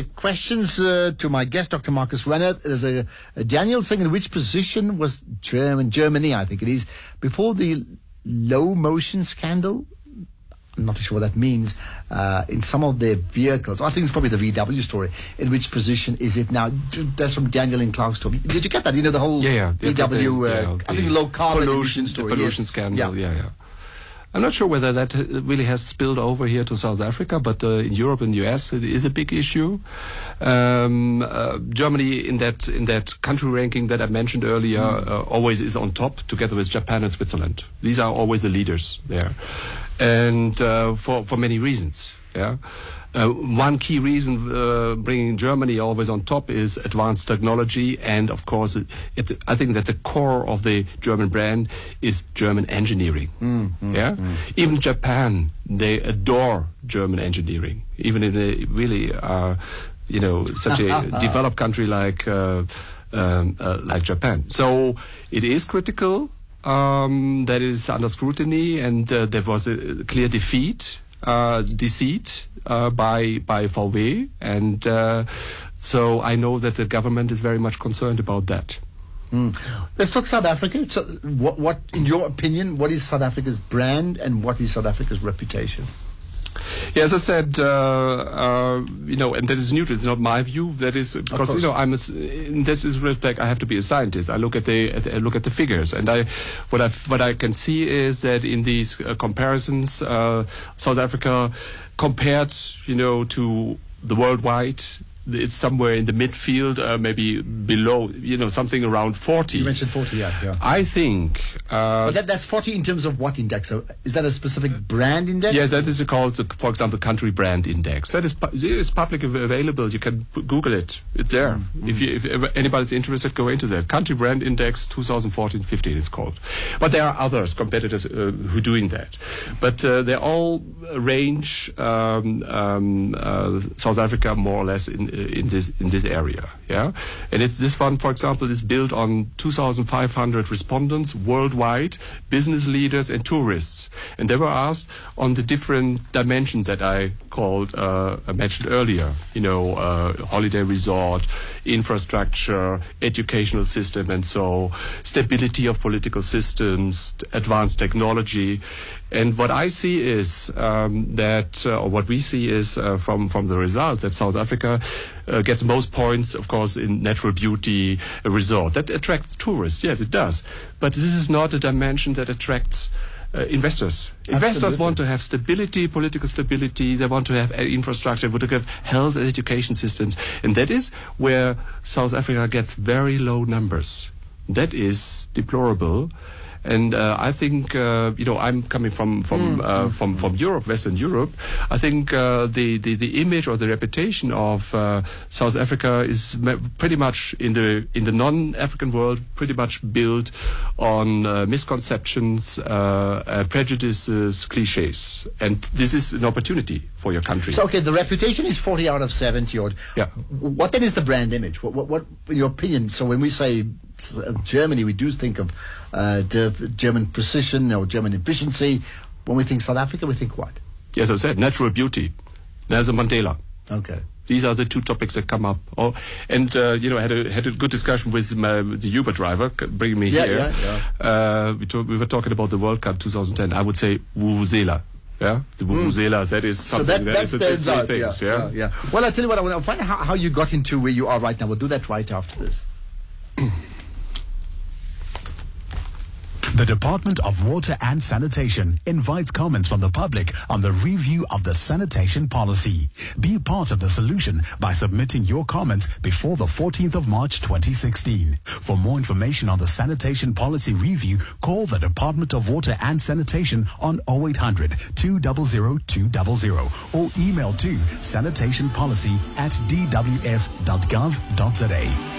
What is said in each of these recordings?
questions to my guest, Dr. Marcus Renner. There's a Daniel saying, in which position was Germany, I think it is, before the low motion scandal? I'm not sure what that means, in some of their vehicles. I think it's probably the VW story. In which position is it now? That's from Daniel in Clarkston. Did you get that? You know, the whole VW, I think low carbon pollution story. The pollution scandal, yeah. I'm not sure whether that really has spilled over here to South Africa, but in Europe and US it is a big issue. Germany in that country ranking that I mentioned earlier always is on top, together with Japan and Switzerland. These are always the leaders there, and for many reasons. Yeah. One key reason bringing Germany always on top is advanced technology, and of course, I think that the core of the German brand is German engineering. Even Japan, they adore German engineering, even if they really are, such a developed country like Japan. So it is critical. That is under scrutiny, and there was a clear deceit by VW, and so I know that the government is very much concerned about that. Let's talk South Africa. So what, in your opinion, what is South Africa's brand and what is South Africa's reputation? Yeah, as I said, and that is neutral. It's not my view. That is because in this respect, I have to be a scientist. I look at the figures, and what I can see is that in these comparisons, South Africa compared, to the worldwide, it's somewhere in the midfield, maybe below, something around 40. You mentioned 40, yeah. I think... but that's 40 in terms of what index? So is that a specific brand index? Yes, that is called, for example, country brand index. That is publicly available. You can Google it. It's there. If anybody's interested, go into that. Country brand index 2014-15 it's called. But there are others, competitors, who are doing that. But they all range South Africa more or less in this area, yeah. And this one, for example, is built on 2,500 respondents worldwide, business leaders and tourists, and they were asked on the different dimensions that I mentioned earlier. Holiday resort, infrastructure, educational system, and so stability of political systems, advanced technology. And what I see is what we see is from the results that South Africa gets most points, of course, in natural beauty resort. That attracts tourists, yes, it does. But this is not a dimension that attracts investors. Investors want to have stability, political stability. They want to have infrastructure. They want to have health and education systems. And that is where South Africa gets very low numbers. That is deplorable. And I think, I'm coming from Europe, Western Europe. I think the image or the reputation of South Africa is pretty much in the non-African world pretty much built on misconceptions, prejudices, cliches, and this is an opportunity for your country. So, okay, the reputation is 40 out of 70 odd. Yeah. What then is the brand image? What in your opinion? So when we say Germany, we do think of German precision or German efficiency. When we think South Africa, we think what? Yes, I said natural beauty. Nelson Mandela. Okay. These are the two topics that come up. I had a good discussion with the Uber driver bringing me here. Yeah. We were talking about the World Cup 2010. I would say Vuvuzela. Yeah, the Vuvuzela, that is something that is the three things. Yeah. Well, I tell you what, I want to find out how you got into where you are right now. We'll do that right after this. The Department of Water and Sanitation invites comments from the public on the review of the sanitation policy. Be part of the solution by submitting your comments before the 14th of March 2016. For more information on the sanitation policy review, call the Department of Water and Sanitation on 0800 200 200 or email to sanitationpolicy@dws.gov.za.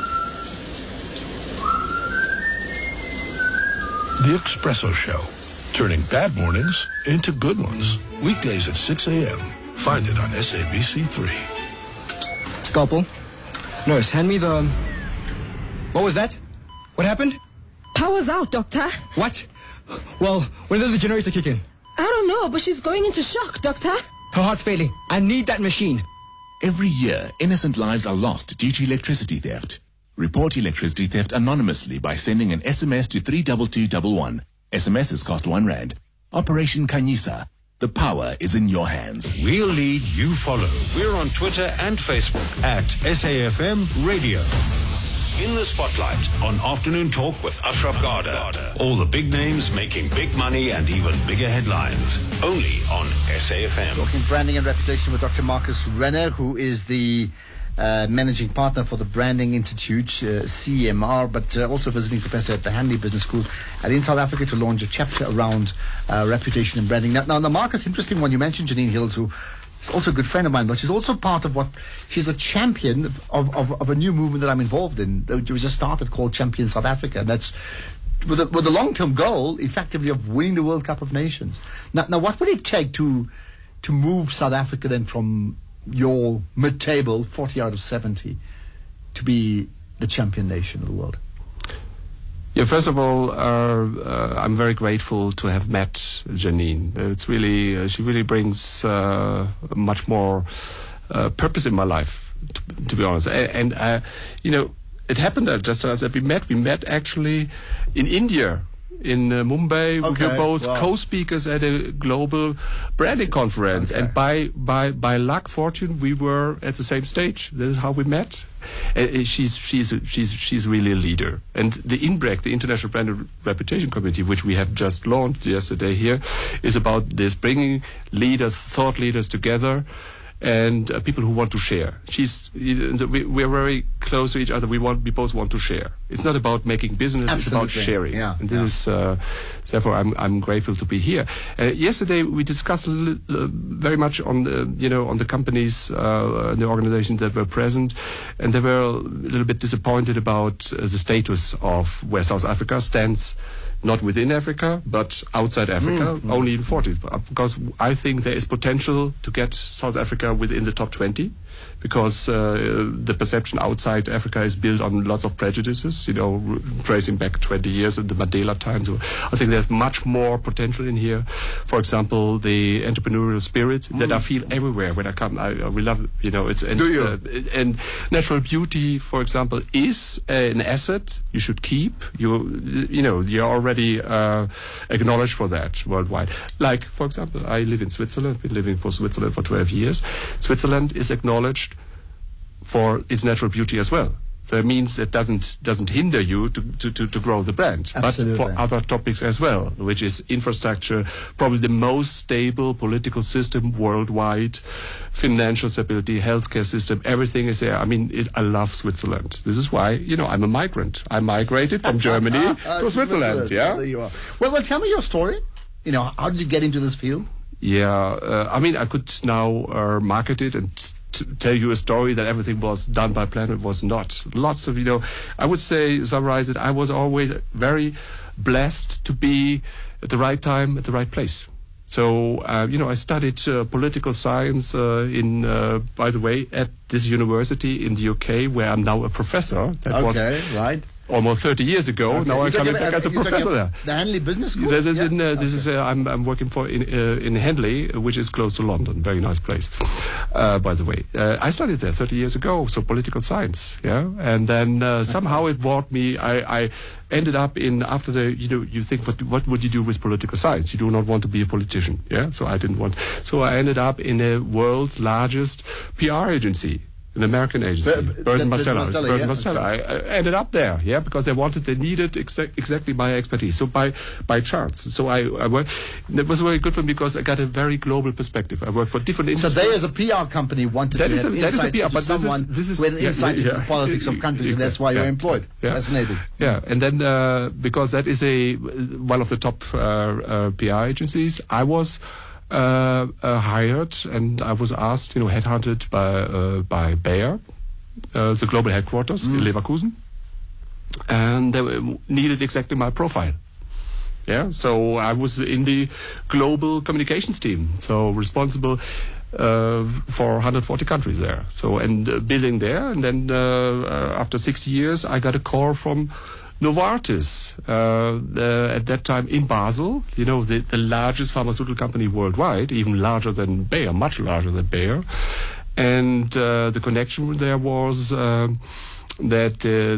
The Espresso Show turning bad mornings into good ones. Weekdays at 6 a.m. Find it on SABC3. Scalpel. Nurse, hand me the... What was that? What happened? Power's out, Doctor. What? Well, when does the generator kick in? I don't know, but she's going into shock, Doctor. Her heart's failing. I need that machine. Every year, innocent lives are lost due to electricity theft. Report electricity theft anonymously by sending an SMS to 32211. SMSs cost R1. Operation Kanyisa. The power is in your hands. We'll lead, you follow. We're on Twitter and Facebook at SAFM Radio. In the spotlight on Afternoon Talk with Ashraf Garda. All the big names making big money and even bigger headlines. Only on SAFM. Talking branding and reputation with Dr. Marcus Renner, who is the managing partner for the Branding Institute, CEMR, but also visiting professor at the Hanley Business School and in South Africa to launch a chapter around reputation and branding. Now, the Marcus, interesting one, you mentioned Janine Hills, who is also a good friend of mine, but she's also part of she's a champion of a new movement that I'm involved in, which was just started called Champion South Africa. And that's with the long-term goal, effectively, of winning the World Cup of Nations. Now, what would it take to move South Africa then from your mid-table, 40 out of 70, to be the champion nation of the world? Yeah, first of all, I'm very grateful to have met Janine. It's really, she really brings much more purpose in my life, to be honest. And it happened just as we met. We met actually in India. In Mumbai, we were both co-speakers at a global branding conference, and by luck, fortune, we were at the same stage. This is how we met. She's really a leader, and the INBREC, the International Brand Reputation Committee, which we have just launched yesterday here, is about this, bringing thought leaders together. And people who want to share. We're very close to each other. We both want to share. It's not about making business. Absolutely. It's about sharing. Yeah. And this is therefore I'm grateful to be here. Yesterday we discussed very much on the companies, the organizations that were present, and they were a little bit disappointed about the status of where South Africa stands. Not within Africa, but outside Africa, only in 40s. Because I think there is potential to get South Africa within the top 20, because the perception outside Africa is built on lots of prejudices, tracing back 20 years in the Mandela times. So I think there's much more potential in here. For example, the entrepreneurial spirit that I feel everywhere when I come. We love, and natural beauty, for example, is an asset you should keep. You're already acknowledged for that worldwide. Like, for example, I live in Switzerland. Been living for Switzerland for 12 years. Switzerland is acknowledged for its natural beauty as well. So it means it doesn't hinder you to grow the brand. Absolutely. But for other topics as well, which is infrastructure, probably the most stable political system worldwide, financial stability, healthcare system, everything is there. I mean, I love Switzerland. This is why, I'm a migrant. I migrated from Germany to Switzerland. Yeah. There you are. Well, tell me your story. How did you get into this field? Yeah, I could now market it and tell you a story that everything was done by plan. It was not. Lots of, I would summarize it, I was always very blessed to be at the right time, at the right place. So, I studied political science by the way, at this university in the UK, where I'm now a professor. That was right. Almost 30 years ago. Okay. Now I'm coming back as a professor there. The Hanley Business School? I'm working for in Henley, which is close to London. Very nice place, by the way. I studied there 30 years ago, so political science, yeah. And then somehow it brought me. I ended up after the. You think, what would you do with political science? You do not want to be a politician, yeah. So I didn't want. So I ended up in the world's largest PR agency. An American agency, Burson Marsteller. I ended up there, because they needed exactly my expertise. So by chance, so I worked. It was very good for me because I got a very global perspective. I worked for different industries. So they, as a PR company, wanted to have insight into someone with insight into the politics of countries, and that's why you're employed. Yeah. Fascinating. Yeah, and then because that is one of the top PR agencies, I was. Hired, and I was asked, headhunted by Bayer, the global headquarters in Leverkusen, and they needed exactly my profile. Yeah, so I was in the global communications team, so responsible for 140 countries there. So building there, and then after 6 years, I got a call from Novartis at that time in Basel. You know, the largest pharmaceutical company worldwide, even larger than Bayer, much larger than Bayer. And the connection there was that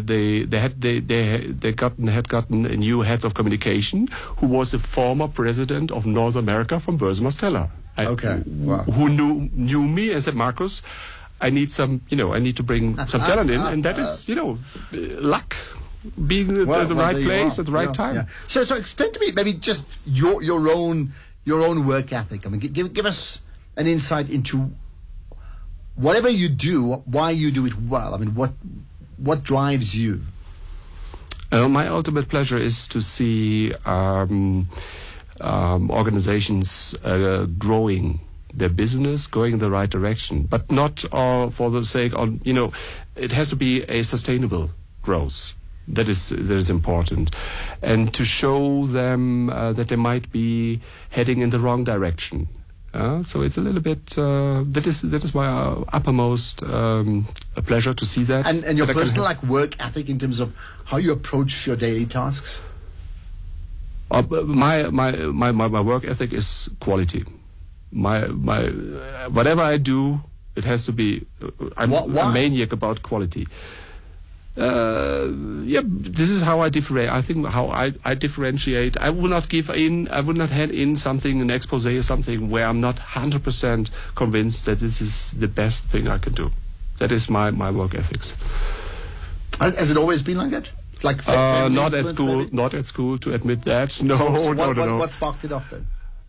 they had gotten a new head of communication who was a former president of North America from Burson Marsteller. Wow. Who knew me and said, Marcus, I need to bring some talent in, and that is, luck. Being at the right place at the right time. Yeah. So explain to me maybe just your own work ethic. I mean, give us an insight into whatever you do, why you do it well. I mean, what drives you? My ultimate pleasure is to see organizations growing their business, going in the right direction, but not for the sake of, it has to be a sustainable growth. That is important, and to show them that they might be heading in the wrong direction. So it's a little bit that is my uppermost pleasure to see that. And your personal work ethic in terms of how you approach your daily tasks. My work ethic is quality. My whatever I do, it has to be. I'm a maniac about quality. This is how I differentiate. I think how I differentiate. I will not give in. I will not hand in something, an expose or something where I'm not 100% convinced that this is the best thing I can do. That is my work ethics. Has it always been like that? Like not at school. Maybe? Not at school. To admit that. No. No. What sparked it off then?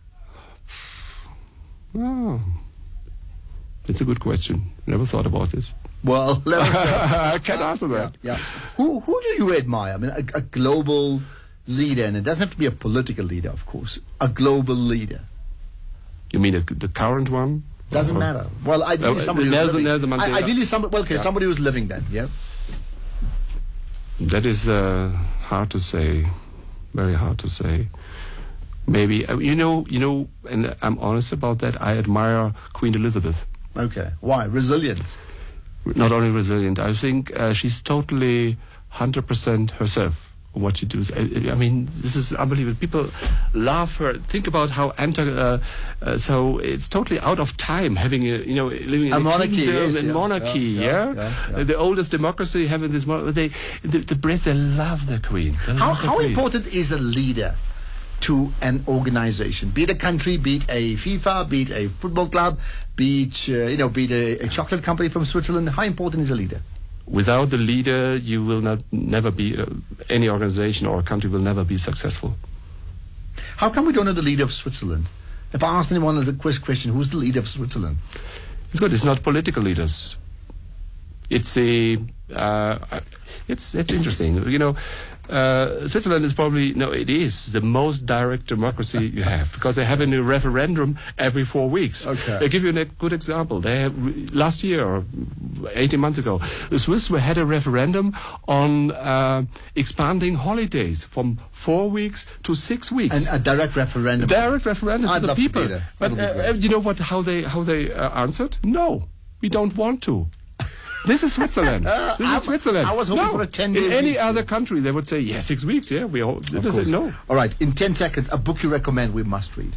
Oh, it's a good question. Never thought about this. Well, I can't answer that. Yeah. Who do you admire? I mean, a global leader, and it doesn't have to be a political leader, of course. A global leader. You mean the current one? Doesn't matter. Well, ideally somebody who's living. Nelson Mandela. Ideally somebody who's living then. Yeah. That is hard to say. Very hard to say. Maybe and I'm honest about that. I admire Queen Elizabeth. Okay. Why? Resilience. Not only resilient, I think she's totally 100% herself. What she does, I mean, this is unbelievable. People love her. Think about how so it's totally out of time having living in a monarchy, monarchy. The oldest democracy having this. The Brits, they love the Queen. How important is a leader to an organization, be it a country, be it a FIFA, be it a football club, be it a chocolate company from Switzerland? How important is a leader? Without the leader, you will never be any organization or country will never be successful. How come we don't know the leader of Switzerland? If I asked anyone as a quiz question, who's the leader of Switzerland? It's good. It's not political leaders. It's it's interesting. Switzerland is probably it is the most direct democracy you have because they have a new referendum every 4 weeks. Okay. I'll give you a good example. They have, last year or 18 months ago, the Swiss had a referendum on expanding holidays from 4 weeks to 6 weeks. And a direct referendum. Direct referendum to the people. But you know what? How they answered? No, we don't want to. This is Switzerland. Switzerland. I was hoping for a 10-day In any other country, they would say, 6 weeks, we all... They say no. All right, in 10 seconds, a book you recommend we must read.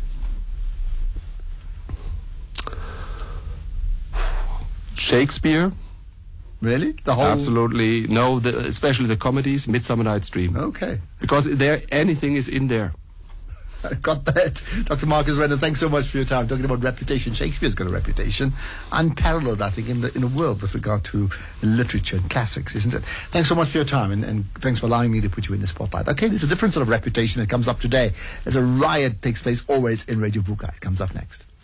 Shakespeare. Really? The whole... Absolutely. No, especially the comedies, Midsummer Night's Dream. Okay. Because anything is in there. Got that. Dr. Marcus Renner, thanks so much for your time. Talking about reputation. Shakespeare's got a reputation unparalleled, I think, in the world with regard to literature and classics, isn't it? Thanks so much for your time, and thanks for allowing me to put you in the spotlight. Okay, there's a different sort of reputation that comes up today. There's a riot takes place always in Radio VUCA. It comes up next.